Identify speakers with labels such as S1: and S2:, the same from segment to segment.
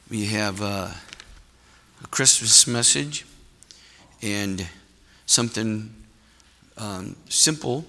S1: We have a Christmas message and something simple,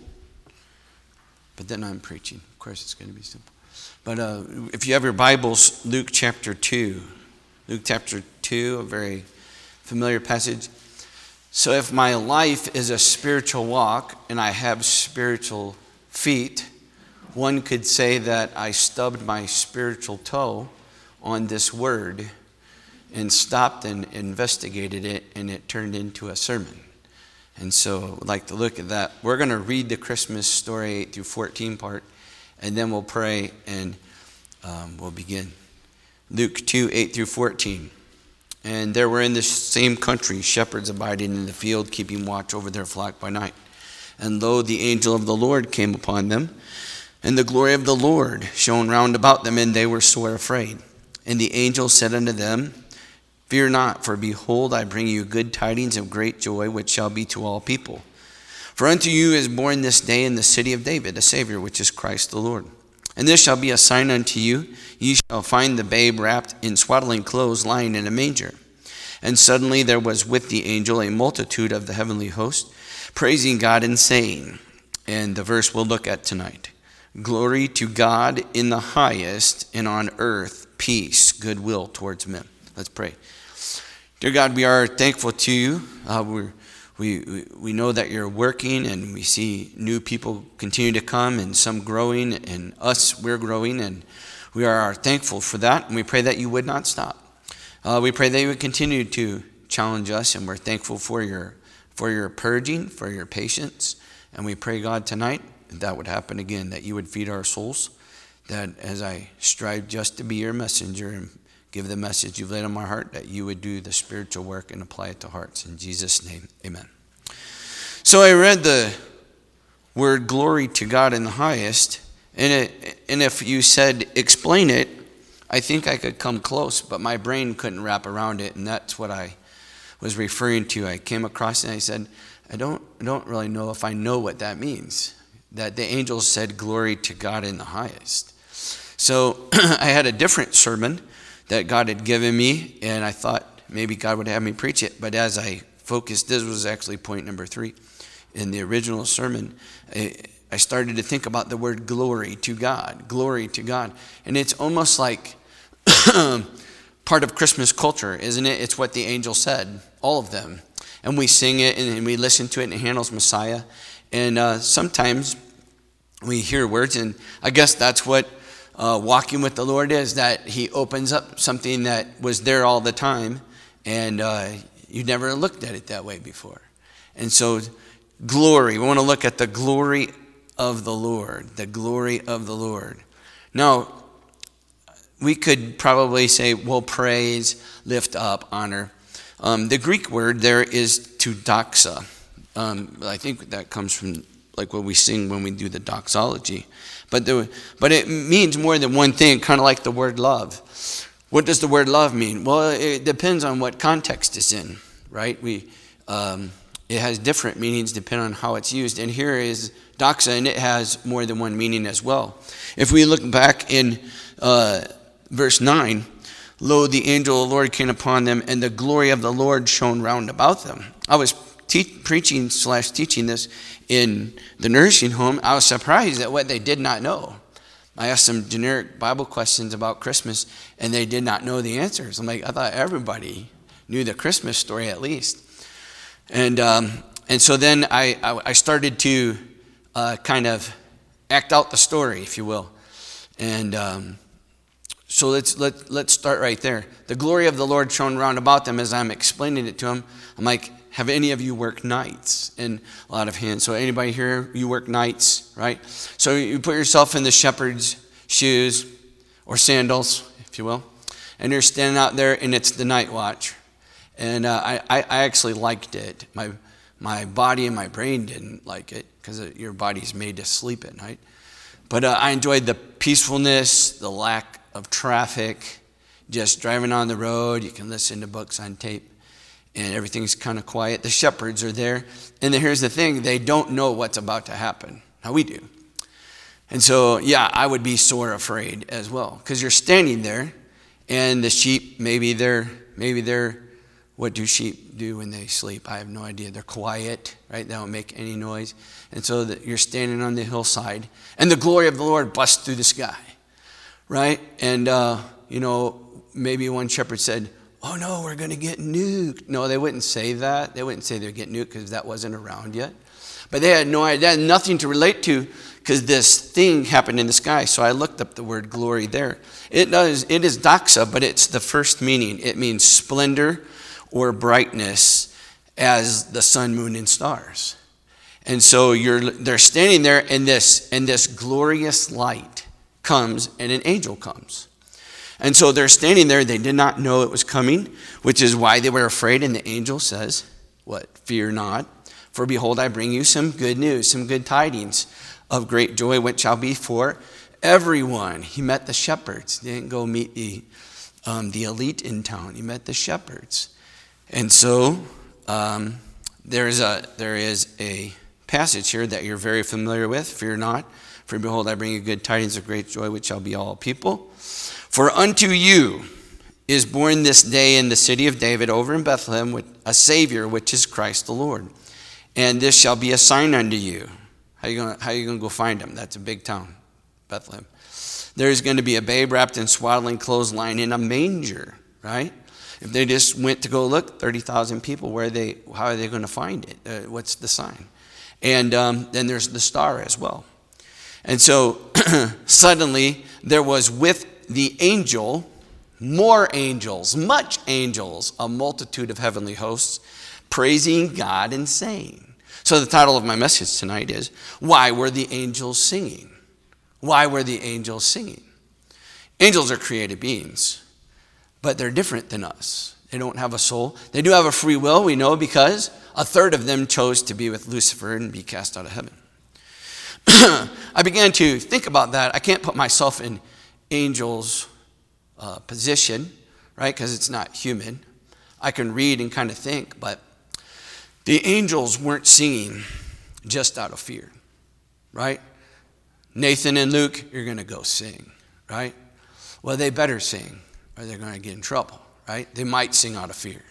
S1: but then I'm preaching. Of course, it's going to be simple. But if you have your Bibles, Luke chapter 2. Luke chapter 2, a very familiar passage. So if my life is a spiritual walk and I have spiritual feet, one could say that I stubbed my spiritual toe on this word and stopped and investigated it, and it turned into a sermon. And so I'd like to look at that. We're going to read the Christmas story 8 through 14 part, and then we'll pray and we'll begin. Luke 2, 8 through 14. And there were in the same country shepherds abiding in the field, keeping watch over their flock by night. And lo, the angel of the Lord came upon them, and the glory of the Lord shone round about them, and they were sore afraid. And the angel said unto them, Fear not, for behold, I bring you good tidings of great joy, which shall be to all people. For unto you is born this day in the city of David a Savior, which is Christ the Lord. And this shall be a sign unto you, ye shall find the babe wrapped in swaddling clothes, lying in a manger. And suddenly there was with the angel a multitude of the heavenly host, praising God and saying, and the verse we'll look at tonight, Glory to God in the highest, and on earth peace, goodwill towards men. Let's pray. Dear God, we are thankful to you. We know that you're working, and we see new people continue to come, and some growing, and we're growing, and we are thankful for that, and we pray that you would not stop. We pray that you would continue to challenge us, and we're thankful for your purging, for your patience, and we pray, God, tonight that would happen again, that you would feed our souls, that as I strive just to be your messenger and give the message you've laid on my heart, that you would do the spiritual work and apply it to hearts. In Jesus' name, amen. So I read the word glory to God in the highest, and if you said explain it, I think I could come close, but my brain couldn't wrap around it, and that's what I was referring to. I came across it and I said, I don't really know if I know what that means, that the angel said glory to God in the highest. So I had a different sermon that God had given me, and I thought maybe God would have me preach it. But as I focused, this was actually point number 3 in the original sermon, I started to think about the word glory to God, glory to God. And it's almost like part of Christmas culture, isn't it? It's what the angel said, all of them. And we sing it, and we listen to it in Handel's Messiah. And sometimes we hear words, and I guess that's what walking with the Lord is, that he opens up something that was there all the time, and you never looked at it that way before. And so glory, we want to look at the glory of the Lord, the glory of the Lord. Now, we could probably say, well, praise, lift up, honor. The Greek word there is to doxa. I think that comes from like what we sing when we do the doxology. But it means more than one thing, kind of like the word love. What does the word love mean? Well, it depends on what context it's in, right? It has different meanings depending on how it's used. And here is doxa, and it has more than one meaning as well. If we look back in verse 9, Lo, the angel of the Lord came upon them, and the glory of the Lord shone round about them. I was preaching/teaching this in the nursing home. I was surprised at what they did not know. I asked some generic Bible questions about Christmas, and they did not know the answers. I'm like, I thought everybody knew the Christmas story at least. And so then I started to kind of act out the story, if you will. And so let's start right there. The glory of the Lord shone round about them. As I'm explaining it to them, I'm like, have any of you worked nights? And a lot of hands. So anybody here, you work nights, right? So you put yourself in the shepherd's shoes or sandals, if you will, and you're standing out there, and it's the night watch. And I actually liked it. My body and my brain didn't like it because your body's made to sleep at night. But I enjoyed the peacefulness, the lack of traffic, just driving on the road. You can listen to books on tape, and everything's kind of quiet. The shepherds are there. And then here's the thing. They don't know what's about to happen. Now we do. And so, yeah, I would be sore afraid as well, because you're standing there, And the sheep, maybe they're, what do sheep do when they sleep? I have no idea. They're quiet, right? They don't make any noise. And so you're standing on the hillside, and the glory of the Lord busts through the sky, right? And, maybe one shepherd said, oh no, we're going to get nuked. No, they wouldn't say that. They wouldn't say they'd get nuked because that wasn't around yet. But they had no idea, they had nothing to relate to because this thing happened in the sky. So I looked up the word glory there. It is doxa, but it's the first meaning. It means splendor or brightness as the sun, moon, and stars. And so they're standing there, and this glorious light comes, and an angel comes. And so they're standing there. They did not know it was coming, which is why they were afraid. And the angel says, what? Fear not, for behold, I bring you some good news, some good tidings of great joy, which shall be for everyone. He met the shepherds. He didn't go meet the elite in town. He met the shepherds. And so there is a passage here that you're very familiar with. Fear not, for behold, I bring you good tidings of great joy, which shall be all people. For unto you is born this day in the city of David over in Bethlehem a Savior, which is Christ the Lord. And this shall be a sign unto you. How you going to go find him? That's a big town, Bethlehem. There is going to be a babe wrapped in swaddling clothes lying in a manger, right? If they just went to go look, 30,000 people, how are they going to find it? What's the sign? And then there's the star as well. And so suddenly there was with the angel, more angels, much angels, a multitude of heavenly hosts, praising God and saying. So the title of my message tonight is, why were the angels singing? Why were the angels singing? Angels are created beings, but they're different than us. They don't have a soul. They do have a free will, we know, because a third of them chose to be with Lucifer and be cast out of heaven. I began to think about that. I can't put myself in angels' position, right? Because it's not human. I can read and kind of think, but the angels weren't singing just out of fear, right? Nathan and Luke, you're going to go sing, right? Well, they better sing or they're going to get in trouble, right? They might sing out of fear.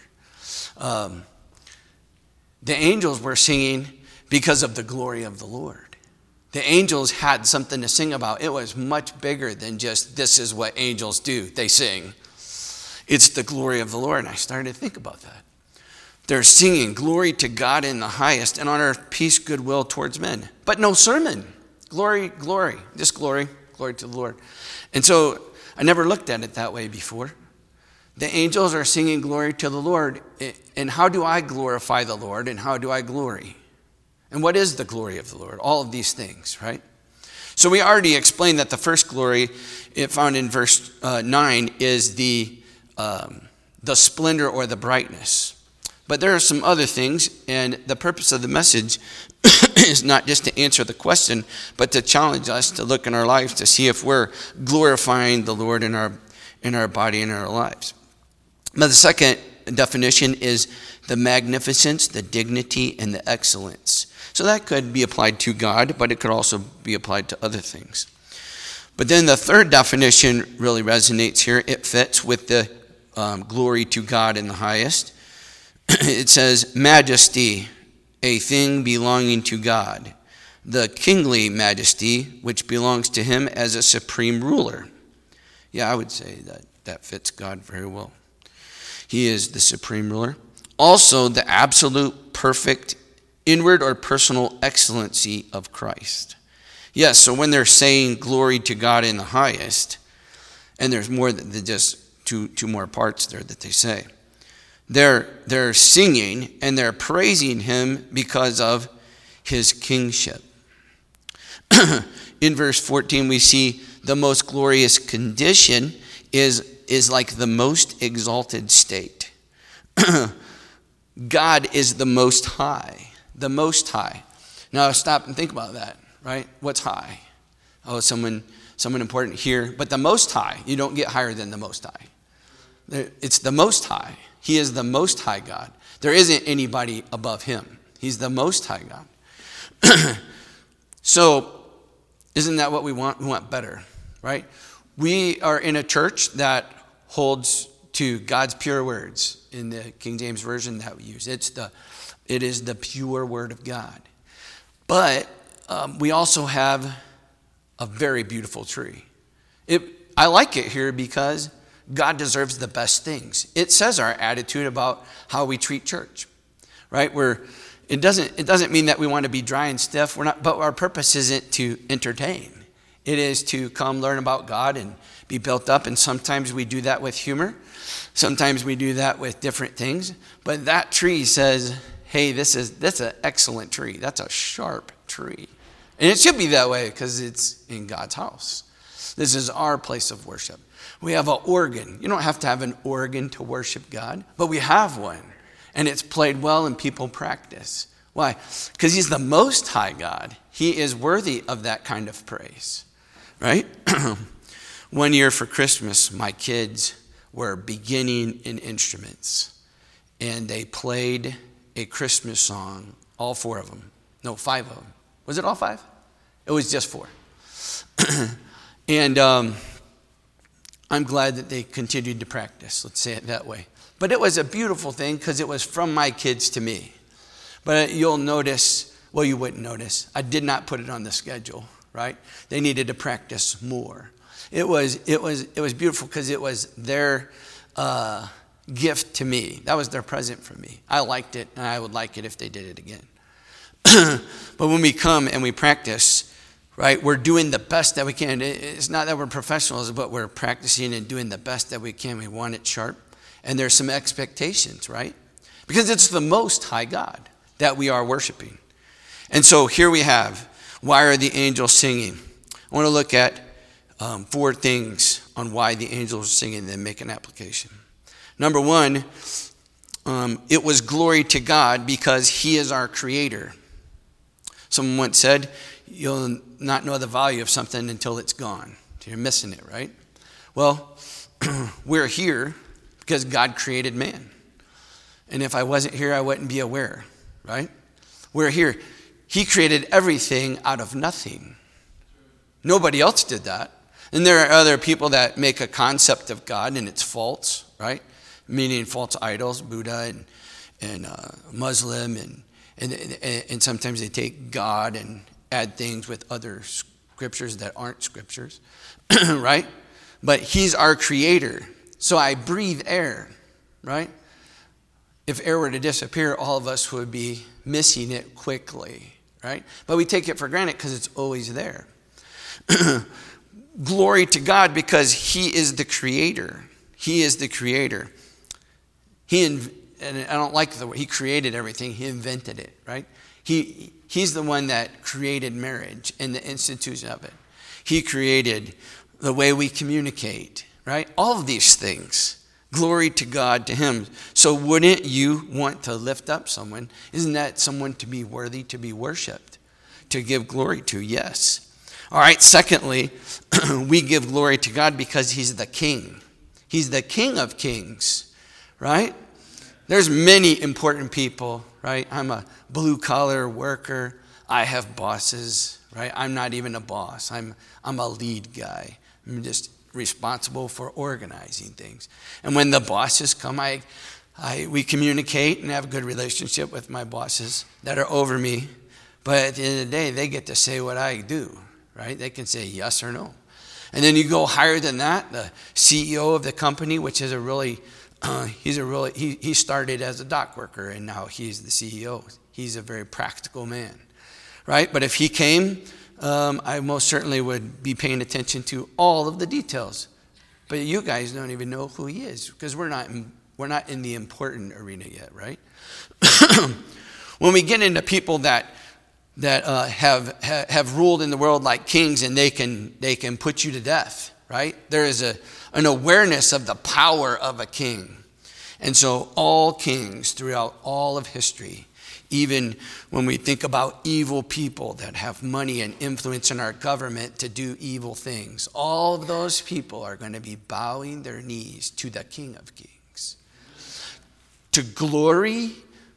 S1: The angels were singing because of the glory of the Lord. The angels had something to sing about. It was much bigger than just, this is what angels do. They sing. It's the glory of the Lord. And I started to think about that. They're singing glory to God in the highest, and on earth peace, goodwill towards men. But no sermon. Glory, glory. Just glory. Glory to the Lord. And so I never looked at it that way before. The angels are singing glory to the Lord. And how do I glorify the Lord, and how do I glory? And what is the glory of the Lord? All of these things, right? So we already explained that the first glory, found in verse 9, is the splendor or the brightness. But there are some other things, and the purpose of the message is not just to answer the question, but to challenge us to look in our lives to see if we're glorifying the Lord in our body and in our lives. Now, the second definition is the magnificence, the dignity, and the excellence. So that could be applied to God, but it could also be applied to other things. But then the third definition really resonates here. It fits with the glory to God in the highest. It says, majesty, a thing belonging to God, the kingly majesty which belongs to him as a supreme ruler. Yeah, I would say that fits God very well. He is the supreme ruler. Also, the absolute perfect inward or personal excellency of Christ. Yes, so when they're saying glory to God in the highest, and there's more than just two more parts there that they say. They're singing and they're praising him because of his kingship. In verse 14, we see the most glorious condition is like the most exalted state. God is the most high. The most high. Now stop and think about that, right? What's high? Oh, someone important here. But the most high, you don't get higher than the most high. It's the most high. He is the most high God. There isn't anybody above him. He's the most high God. So, isn't that what we want? We want better, right? We are in a church that holds to God's pure words in the King James Version that we use. It is the pure word of God. But we also have a very beautiful tree. I like it here because God deserves the best things. It says our attitude about how we treat church, right? It doesn't mean that we want to be dry and stiff. But our purpose isn't to entertain. It is to come learn about God and be built up. And sometimes we do that with humor. Sometimes we do that with different things. But that tree says, hey, that's an excellent tree. That's a sharp tree. And it should be that way because it's in God's house. This is our place of worship. We have an organ. You don't have to have an organ to worship God, but we have one. And it's played well and people practice. Why? Because he's the most high God. He is worthy of that kind of praise, right? One year for Christmas, my kids were beginning in instruments. And they played a Christmas song, all 4 of them. No, 5 of them. Was it all 5? It was just 4. And I'm glad that they continued to practice, let's say it that way. But it was a beautiful thing because it was from my kids to me. But you'll notice, well, you wouldn't notice, I did not put it on the schedule, right? They needed to practice more. It was beautiful because it was their gift to me. That was their present for me. I liked it, and I would like it if they did it again. But when we come and we practice, right, we're doing the best that we can. It's not that we're professionals, but we're practicing and doing the best that we can. We want it sharp. And there's some expectations, right? Because it's the most high God that we are worshiping. And so here we have, why are the angels singing? I want to look at 4 things on why the angels are singing and then make an application. Number 1, it was glory to God because he is our creator. Someone once said, you'll not know the value of something until it's gone. So you're missing it, right? Well, we're here because God created man. And if I wasn't here, I wouldn't be aware, right? We're here. He created everything out of nothing. Nobody else did that. And there are other people that make a concept of God and it's false, right? Meaning false idols, Buddha and Muslim, and sometimes they take God and add things with other scriptures that aren't scriptures, right? But he's our creator. So I breathe air, right? If air were to disappear, all of us would be missing it quickly, right? But we take it for granted because it's always there. Glory to God because he is the creator. He is the creator. And I don't like the word, he created everything. He invented it, right? He's the one that created marriage and the institution of it. He created the way we communicate, right? All of these things. Glory to God, to him. So wouldn't you want to lift up someone? Isn't that someone to be worthy to be worshiped, to give glory to? Yes. All right, secondly, we give glory to God because he's the king. He's the King of kings, right? There's many important people, right? I'm a blue-collar worker. I have bosses, right? I'm not even a boss. I'm a lead guy. I'm just responsible for organizing things. And when the bosses come, we communicate and have a good relationship with my bosses that are over me. But at the end of the day, they get to say what I do, right? They can say yes or no. And then you go higher than that, the CEO of the company, which is he started as a dock worker and now he's the CEO. He's a very practical man, right? But if he came, I most certainly would be paying attention to all of the details. But you guys don't even know who he is because we're not in the important arena yet, right? When we get into people that have ruled in the world like kings and they can put you to death, right? There is an awareness of the power of a king. And so all kings throughout all of history, even when we think about evil people that have money and influence in our government to do evil things, all of those people are going to be bowing their knees to the King of Kings. Glory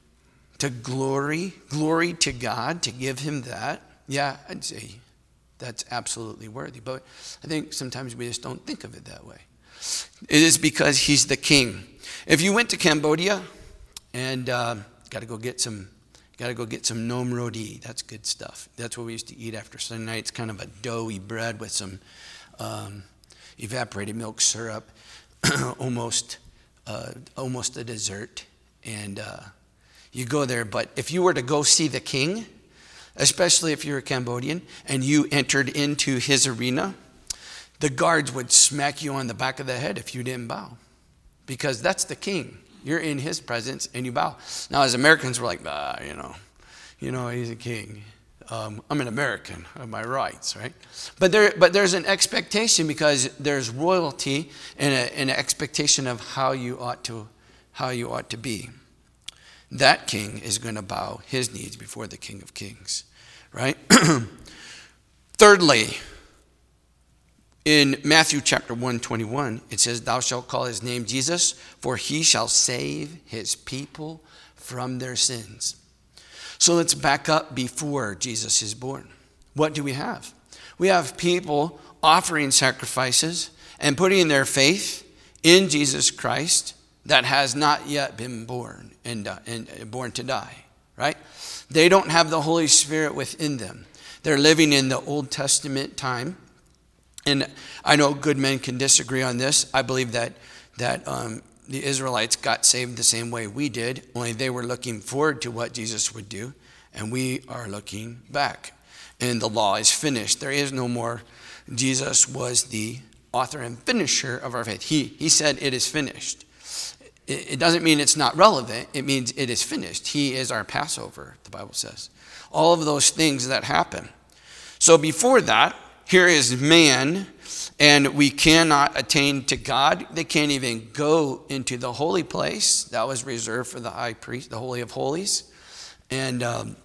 S1: to God, to give him that, yeah, I'd say that's absolutely worthy. But I think sometimes we just don't think of it that way. It is because he's the king. If you went to Cambodia and got to go get some nom roti, that's good stuff. That's what we used to eat after Sunday night. It's kind of a doughy bread with some evaporated milk syrup, almost a dessert. And you go there. But if you were to go see the king, especially if you're a Cambodian, and you entered into his arena, the guards would smack you on the back of the head if you didn't bow. Because that's the king. You're in his presence and you bow. Now, as Americans, we're like, he's a king. I'm an American. I have my rights, right? But there's an expectation because there's royalty and an expectation of how you ought to be. That king is going to bow his knees before the King of Kings, right? Thirdly, in Matthew chapter 1:21, it says, "Thou shalt call his name Jesus, for he shall save his people from their sins." So let's back up before Jesus is born. What do we have? We have people offering sacrifices and putting their faith in Jesus Christ that has not yet been born and born to die, right? They don't have the Holy Spirit within them. They're living in the Old Testament time. And I know good men can disagree on this. I believe that the Israelites got saved the same way we did, only they were looking forward to what Jesus would do, and we are looking back. And the law is finished. There is no more. Jesus was the author and finisher of our faith. He said it is finished. It doesn't mean it's not relevant. It means it is finished. He is our Passover, the Bible says. All of those things that happen. So before that, here is man, and we cannot attain to God. They can't even go into the holy place. That was reserved for the high priest, the Holy of Holies. And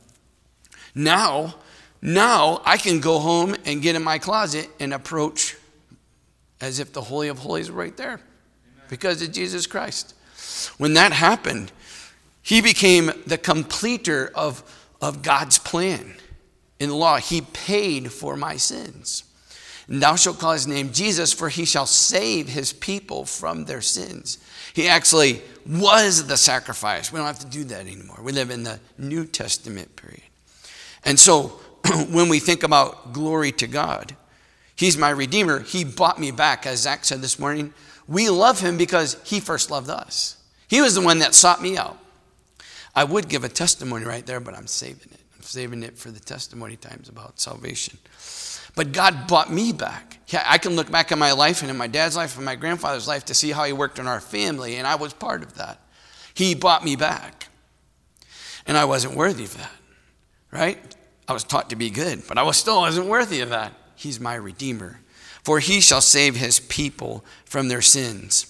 S1: now I can go home and get in my closet and approach as if the Holy of Holies were right there. Amen. Because of Jesus Christ. When that happened, he became the completer of God's plan. In the law, he paid for my sins. And thou shalt call his name Jesus, for he shall save his people from their sins. He actually was the sacrifice. We don't have to do that anymore. We live in the New Testament period. And so when we think about glory to God, he's my Redeemer. He bought me back. As Zach said this morning, we love him because he first loved us. He was the one that sought me out. I would give a testimony right there, but I'm saving it. I'm saving it for the testimony times about salvation. But God bought me back. I can look back in my life and in my dad's life and my grandfather's life to see how he worked in our family, and I was part of that. He bought me back. And I wasn't worthy of that, right? I was taught to be good, but I wasn't worthy of that. He's my Redeemer. For he shall save his people from their sins.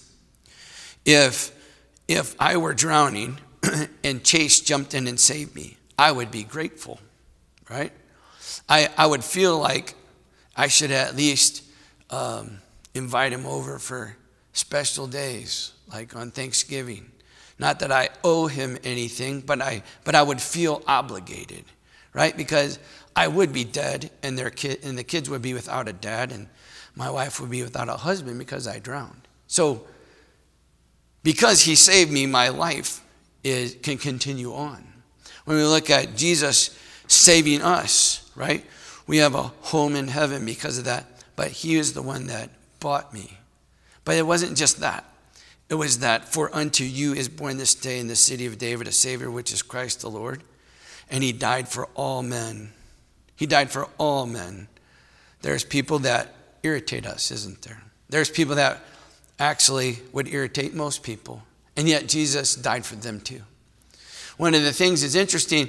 S1: If I were drowning and Chase jumped in and saved me, I would be grateful, right? I would feel like I should at least invite him over for special days, like on Thanksgiving. Not that I owe him anything, but I would feel obligated, right? Because I would be dead, and the kids would be without a dad, and my wife would be without a husband because I drowned. So, because he saved me, my life can continue on. When we look at Jesus saving us, right? We have a home in heaven because of that. But he is the one that bought me. But it wasn't just that. It was that for unto you is born this day in the city of David a Savior, which is Christ the Lord. And he died for all men. He died for all men. There's people that irritate us, isn't there? There's people that actually would irritate most people. And yet Jesus died for them too. One of the things that's interesting,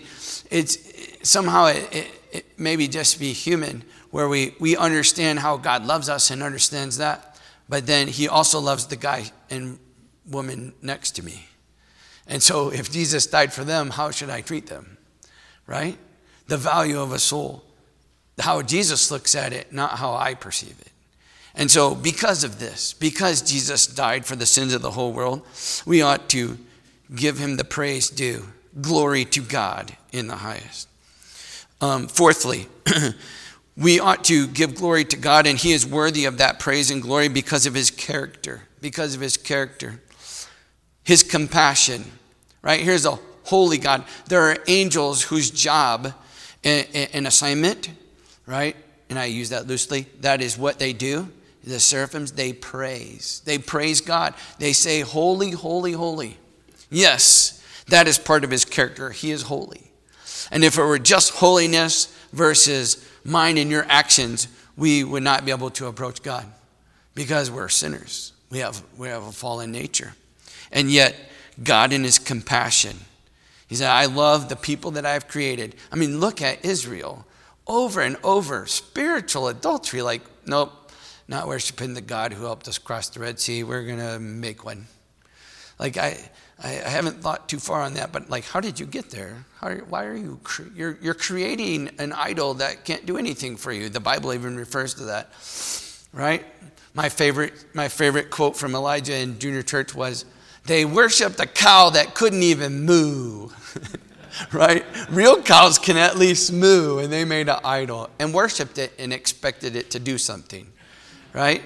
S1: it maybe just be human, where we understand how God loves us and understands that, but then he also loves the guy and woman next to me. And so if Jesus died for them, how should I treat them, right? The value of a soul, how Jesus looks at it, not how I perceive it. And so because of this, because Jesus died for the sins of the whole world, we ought to give him the praise due. Glory to God in the highest. Fourthly, We ought to give glory to God, and he is worthy of that praise and glory because of his character. Because of his character. His compassion. Right? Here's a holy God. There are angels whose job and assignment, right? And I use that loosely. That is what they do. The seraphims, they praise. They praise God. They say, holy, holy, holy. Yes, that is part of his character. He is holy. And if it were just holiness versus mine and your actions, we would not be able to approach God because we're sinners. We have a fallen nature. And yet, God in his compassion, he said, I love the people that I've created. I mean, look at Israel. Over and over, spiritual adultery. Like, nope, not worshiping the God who helped us cross the Red Sea. We're going to make one. Like, I haven't thought too far on that, but like, how did you get there? Why are you, you're creating an idol that can't do anything for you. The Bible even refers to that, right? My favorite quote from Elijah in junior church was, they worshiped a cow that couldn't even moo, right? Real cows can at least moo, and they made an idol and worshiped it and expected it to do something, right?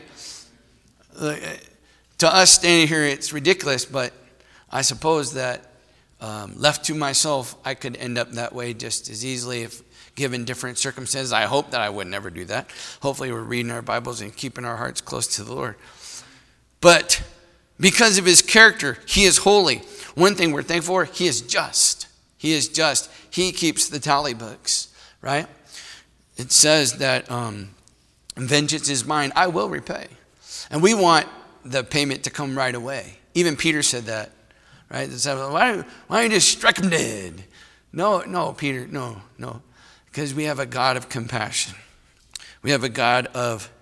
S1: To us standing here, it's ridiculous, but I suppose that left to myself, I could end up that way just as easily if given different circumstances. I hope that I would never do that. Hopefully we're reading our Bibles and keeping our hearts close to the Lord. But because of his character, he is holy. One thing we're thankful for, he is just. He is just. He keeps the tally books, right? It says that vengeance is mine, I will repay. And we want the payment to come right away. Even Peter said that, right? They said, why don't you just strike him dead? No, Peter, no. Because we have a God of compassion. We have a God of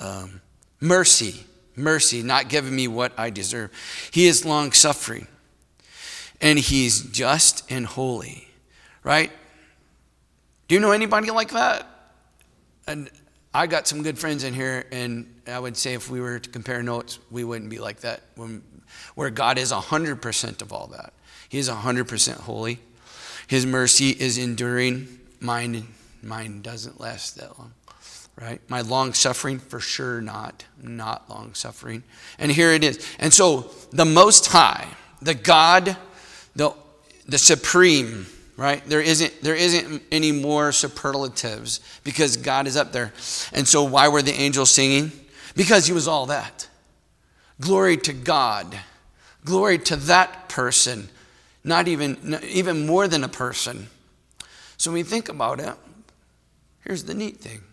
S1: mercy. Mercy, not giving me what I deserve. He is long-suffering. And he's just and holy. Right? Do you know anybody like that? And I got some good friends in here, and I would say if we were to compare notes, we wouldn't be like that. Where God is 100% of all that. He is 100% holy. His mercy is enduring. Mine doesn't last that long. Right? My long suffering, for sure not long suffering. And here it is. And so the Most High, the God, the Supreme, right? There isn't any more superlatives because God is up there. And so why were the angels singing? Because he was all that. Glory to God. Glory to that person. Not even more than a person. So when we think about it, here's the neat thing.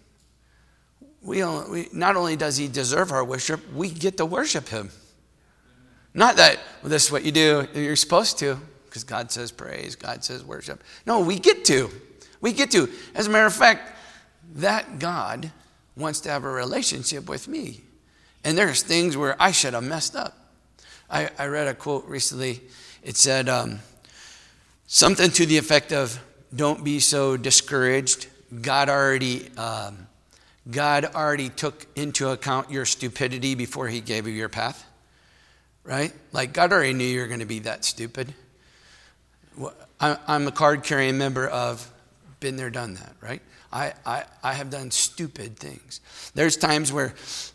S1: We not only does he deserve our worship, we get to worship him. Not that, well, this is what you do, you're supposed to, because God says praise, God says worship. No, we get to. We get to. As a matter of fact, that God wants to have a relationship with me. And there's things where I should have messed up. I read a quote recently. It said something to the effect of, don't be so discouraged. God already took into account your stupidity before he gave you your path, right? Like God already knew you were going to be that stupid. I'm a card-carrying member of been there, done that, right? I have done stupid things. There's times where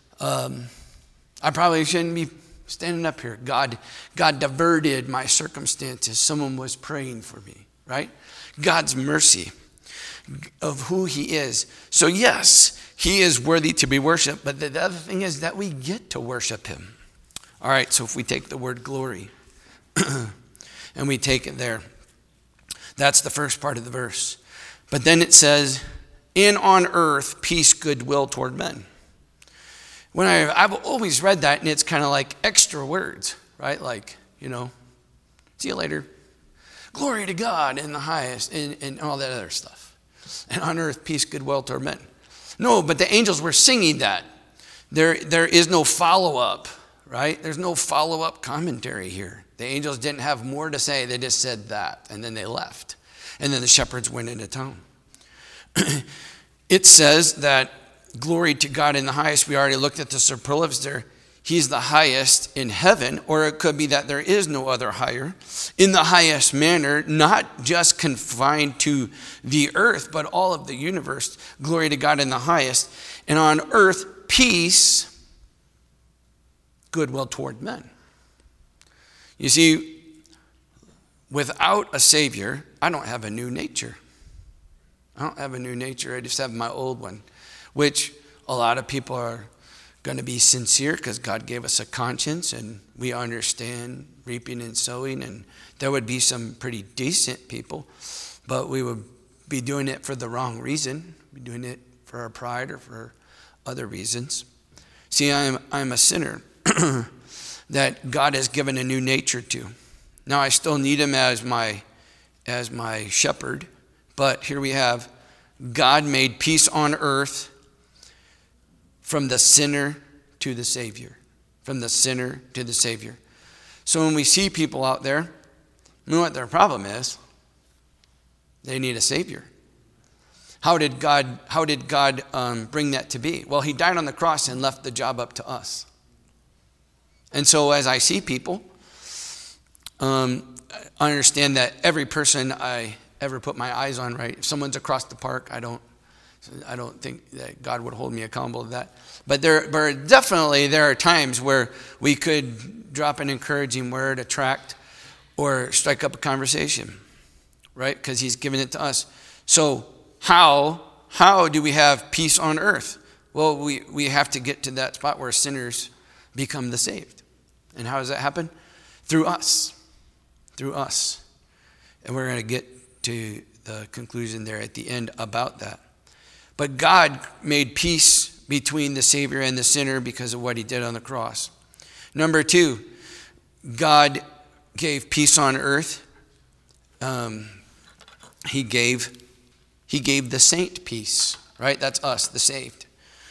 S1: I probably shouldn't be standing up here. God diverted my circumstances. Someone was praying for me, right? God's mercy of who he is. So yes, he is worthy to be worshiped, but the other thing is that we get to worship him. All right, so if we take the word glory and we take it there, that's the first part of the verse. But then it says, in on earth, peace, goodwill toward men. When I've always read that, and it's kind of like extra words, right? Like, see you later. Glory to God in the highest, and all that other stuff. And on earth, peace, goodwill toward men. No, but the angels were singing that. There is no follow-up, right? There's no follow-up commentary here. The angels didn't have more to say. They just said that, and then they left. And then the shepherds went into town. It says that glory to God in the highest. We already looked at the superlatives there. He's the highest in heaven, or it could be that there is no other higher. In the highest manner, not just confined to the earth, but all of the universe. Glory to God in the highest. And on earth, peace, goodwill toward men. You see, without a Savior, I don't have a new nature. I don't have a new nature. I just have my old one, which a lot of people are going to be sincere because God gave us a conscience and we understand reaping and sowing, and there would be some pretty decent people, but we would be doing it for the wrong reason. Be doing it for our pride or for other reasons. See, I'm a sinner that God has given a new nature to. Now I still need him as my shepherd, but here we have God made peace on earth from the sinner to the Savior. From the sinner to the Savior. So when we see people out there, you know what their problem is? They need a Savior. How did God bring that to be? Well, he died on the cross and left the job up to us. And so as I see people, I understand that every person I ever put my eyes on, right? If someone's across the park, I don't think that God would hold me accountable to that. But there are times where we could drop an encouraging word, a tract, or strike up a conversation, right? Because he's given it to us. So how do we have peace on earth? Well, we have to get to that spot where sinners become the saved. And how does that happen? Through us. Through us. And we're going to get to the conclusion there at the end about that. But God made peace between the Savior and the sinner because of what he did on the cross. Number 2, God gave peace on earth. He gave the saint peace, right? That's us, the saved.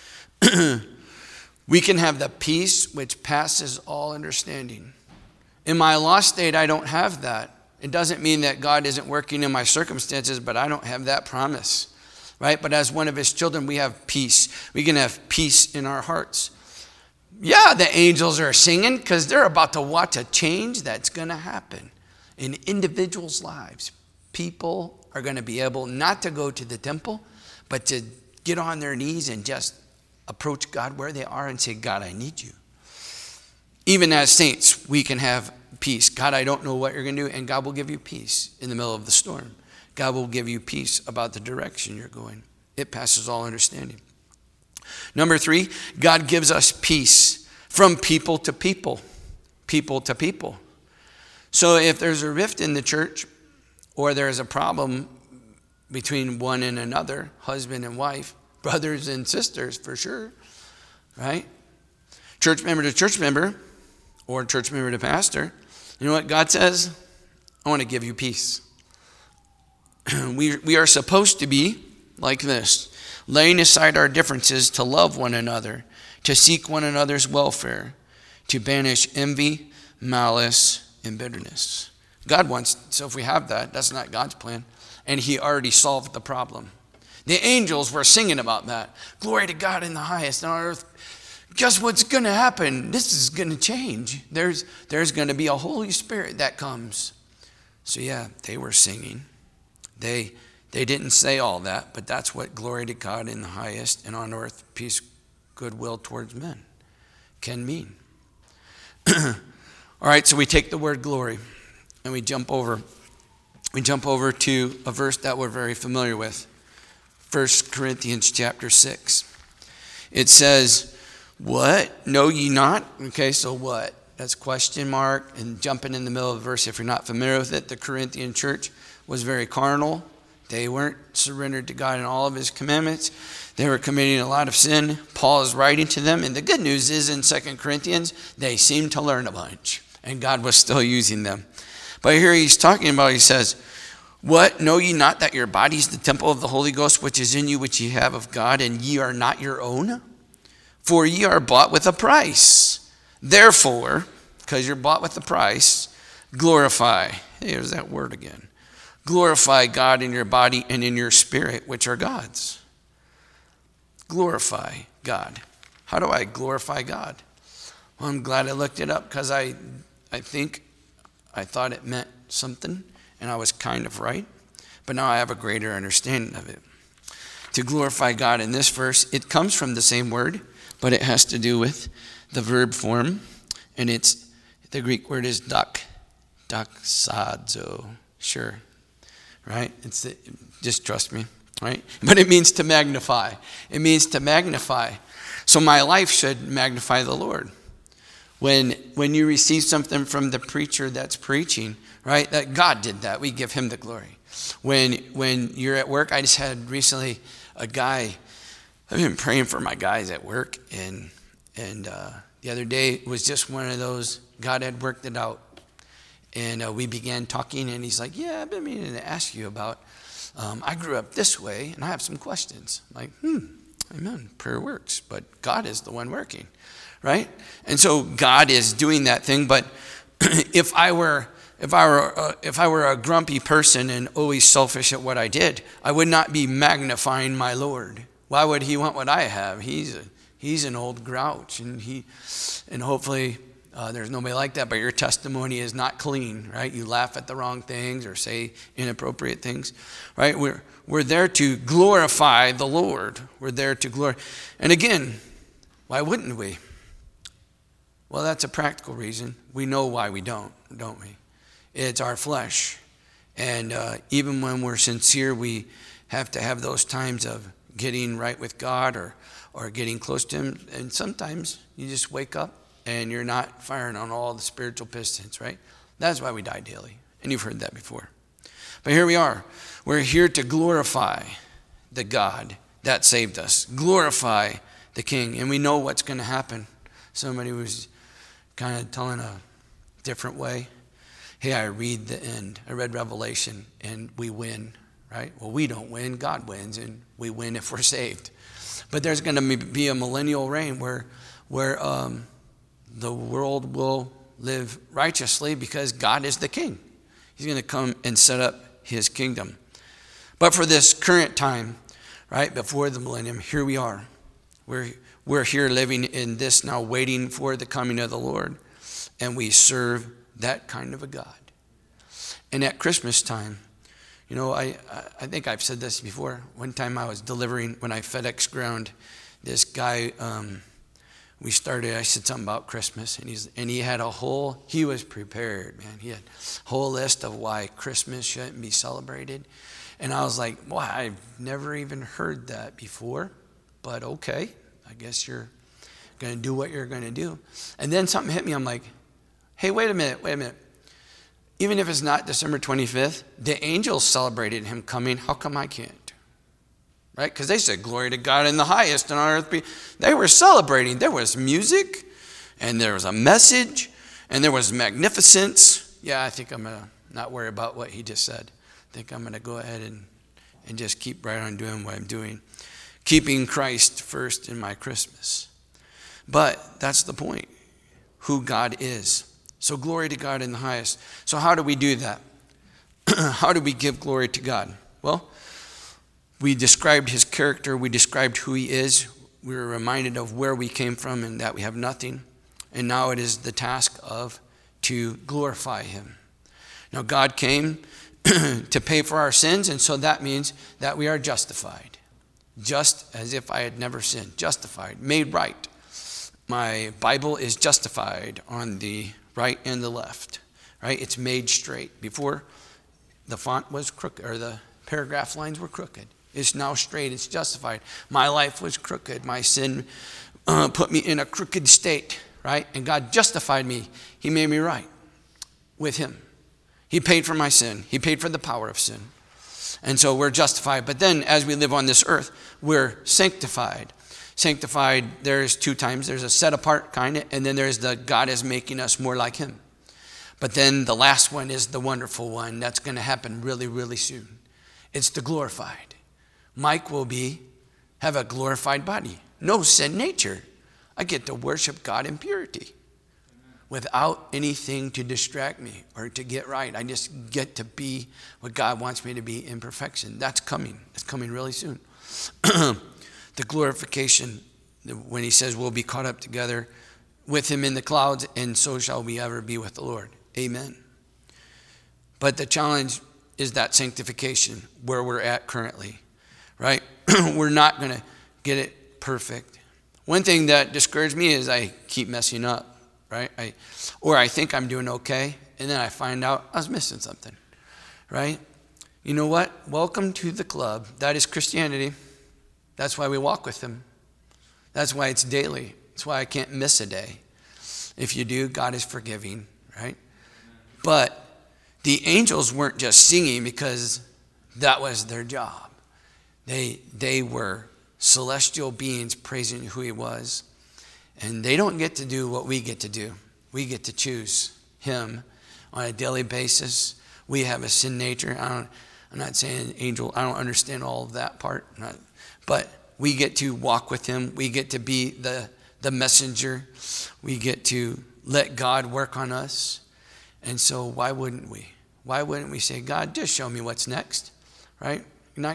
S1: We can have the peace which passes all understanding. In my lost state, I don't have that. It doesn't mean that God isn't working in my circumstances, but I don't have that promise. Right? But as one of his children, we have peace. We can have peace in our hearts. Yeah, the angels are singing because they're about to watch a change that's going to happen in individuals' lives. People are going to be able not to go to the temple, but to get on their knees and just approach God where they are and say, God, I need you. Even as saints, we can have peace. God, I don't know what you're going to do, and God will give you peace in the middle of the storm. God will give you peace about the direction you're going. It passes all understanding. Number 3, God gives us peace from people to people. People to people. So if there's a rift in the church, or there's a problem between one and another, husband and wife, brothers and sisters for sure, right? Church member to church member, or church member to pastor, you know what God says? I want to give you peace. We are supposed to be like this, laying aside our differences to love one another, to seek one another's welfare, to banish envy, malice, and bitterness. God wants, so if we have that, that's not God's plan. And he already solved the problem. The angels were singing about that. Glory to God in the highest on earth. Guess what's going to happen? This is going to change. There's going to be a Holy Spirit that comes. So yeah, they were singing. They didn't say all that, but that's what glory to God in the highest and on earth, peace, goodwill towards men can mean. All right, so we take the word glory and we jump over to a verse that we're very familiar with. 1 Corinthians chapter 6. It says, what? Know ye not? Okay, so what? That's question mark and jumping in the middle of the verse if you're not familiar with it. The Corinthian church was very carnal. They weren't surrendered to God in all of his commandments. They were committing a lot of sin. Paul is writing to them. And the good news is in 2 Corinthians, they seemed to learn a bunch. And God was still using them. But here he's talking about, he says, what? Know ye not that your body is the temple of the Holy Ghost, which is in you, which ye have of God, and ye are not your own? For ye are bought with a price. Therefore, because you're bought with a price, glorify. Here's that word again. Glorify God in your body and in your spirit, which are God's. Glorify God. How do I glorify God? Well, I'm glad I looked it up because I thought it meant something, and I was kind of right. But now I have a greater understanding of it. To glorify God in this verse, it comes from the same word, but it has to do with the verb form, and the Greek word is doxazo. Sure, right? Just trust me, right? But it means to magnify. It means to magnify. So my life should magnify the Lord. When you receive something from the preacher that's preaching, right? That God did that. We give him the glory. When you're at work, I just had recently a guy. I've been praying for my guys at work, and the other day was just one of those. God had worked it out, and we began talking, and he's like, "Yeah, I've been meaning to ask you about. I grew up this way, and I have some questions." I'm like, amen. Prayer works, but God is the one working, right? And so God is doing that thing. But if I were a grumpy person and always selfish at what I did, I would not be magnifying my Lord. Why would he want what I have? He's an old grouch, and hopefully there's nobody like that. But your testimony is not clean, right? You laugh at the wrong things or say inappropriate things, right? We're there to glorify the Lord. We're there to glorify. And again, why wouldn't we? Well, that's a practical reason. We know why we don't we? It's our flesh. And even when we're sincere, we have to have those times of getting right with God or getting close to him. And sometimes you just wake up and you're not firing on all the spiritual pistons, right? That's why we die daily. And you've heard that before. But here we are. We're here to glorify the God that saved us. Glorify the King. And we know what's going to happen. Somebody was kind of telling a different way. Hey, I read the end. I read Revelation, and we win, right? Well, we don't win. God wins, and we win if we're saved. But there's going to be a millennial reign where the world will live righteously because God is the king. He's going to come and set up his kingdom. But for this current time, right, before the millennium, here we are. We're here living in this now, waiting for the coming of the Lord. And we serve that kind of a God. And at Christmas time, you know, I think I've said this before. One time I was delivering, when I FedEx ground, this guy, I said something about Christmas, and he had he was prepared, man. He had a whole list of why Christmas shouldn't be celebrated. And I was like, well, I've never even heard that before, but okay, I guess you're going to do what you're going to do. And then something hit me. I'm like, hey, wait a minute. Even if it's not December 25th, the angels celebrated him coming. How come I can't? Right? Because they said, glory to God in the highest and on earth. They were celebrating. There was music, and there was a message, and there was magnificence. Yeah, I think I'm going to not worry about what he just said. I think I'm going to go ahead and just keep right on doing what I'm doing. Keeping Christ first in my Christmas. But that's the point, who God is. So glory to God in the highest. So how do we do that? How do we give glory to God? Well, we described his character. We described who he is. We were reminded of where we came from and that we have nothing. And now it is the task to glorify him. Now God came to pay for our sins, and so that means that we are justified. Just as if I had never sinned. Justified, made right. My Bible is justified on the right and the left, right? It's made straight. Before, the font was crooked, or the paragraph lines were crooked. It's now straight. It's justified. My life was crooked. My sin put me in a crooked state, right? And God justified me. He made me right with him. He paid for my sin. He paid for the power of sin. And so we're justified. But then as we live on this earth, we're sanctified. Sanctified, there's two times. There's a set apart kind, and then there's the God is making us more like him. But then the last one is the wonderful one. That's going to happen really, really soon. It's the glorified. Mike will have a glorified body. No sin nature. I get to worship God in purity without anything to distract me or to get right. I just get to be what God wants me to be in perfection. That's coming. It's coming really soon. The glorification, when he says we'll be caught up together with him in the clouds, and so shall we ever be with the Lord. Amen. But the challenge is that sanctification where we're at currently, right? We're not going to get it perfect. One thing that discouraged me is I keep messing up, right? I think I'm doing okay, and then I find out I was missing something, right? You know what? Welcome to the club. That is Christianity. That's why we walk with him. That's why it's daily. That's why I can't miss a day. If you do, God is forgiving, right? But the angels weren't just singing because that was their job. They were celestial beings praising who he was. And they don't get to do what we get to do. We get to choose him on a daily basis. We have a sin nature. I'm not saying angel. I don't understand all of that part. But we get to walk with him. We get to be the messenger. We get to let God work on us. And so why wouldn't we? Why wouldn't we say, God, just show me what's next, right?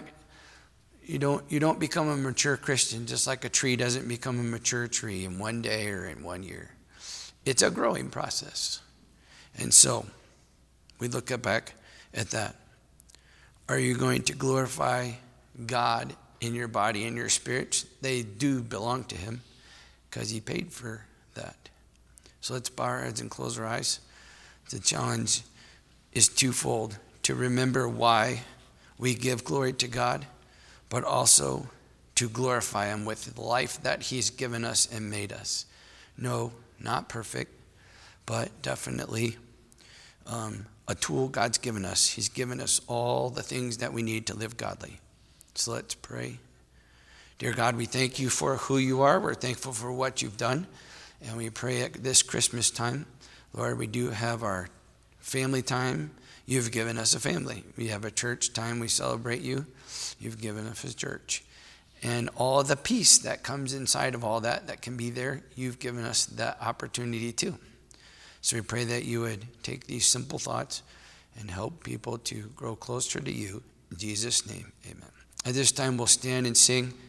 S1: You don't become a mature Christian just like a tree doesn't become a mature tree in one day or in 1 year. It's a growing process. And so we look back at that. Are you going to glorify God in your body and your spirit? They do belong to him because he paid for that. So let's bow our heads and close our eyes. The challenge is twofold: to remember why we give glory to God, but also to glorify him with the life that he's given us and made us. No, not perfect, but definitely a tool God's given us. He's given us all the things that we need to live godly. So let's pray. Dear God, we thank you for who you are. We're thankful for what you've done. And we pray at this Christmas time, Lord, we do have our family time. You've given us a family. We have a church time. We celebrate you. You've given us a church. And all the peace that comes inside of all that can be there, you've given us that opportunity too. So we pray that you would take these simple thoughts and help people to grow closer to you. In Jesus' name, amen. At this time, we'll stand and sing.